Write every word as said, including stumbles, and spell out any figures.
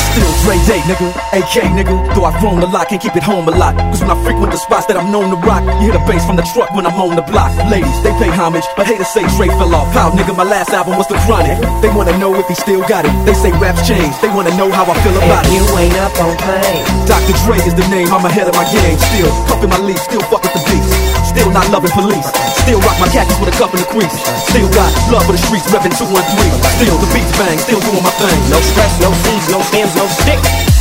Still Dre Day, nigga, A K, nigga. Though I've grown a lot, can't keep it home a lot. Cause when I frequent the spots that I'm known to rock, you hear the bass from the truck when I'm on the block. Ladies, they pay homage, but haters say Dre fell off. How, nigga, my last album was The Chronic. They wanna know if he still got it. They say raps change, they wanna know how I feel about if it. You ain't up on play. Doctor Dre is the name, I'm ahead of my game. Still puffin' my leaf, still fuck with the beats. Still not loving police. Still rock my khakis with a cup in the crease. Still got love for the streets, reppin' two one three. Still the beats bang, still doing my thing. No stress, no seeds, no stems, no sticks.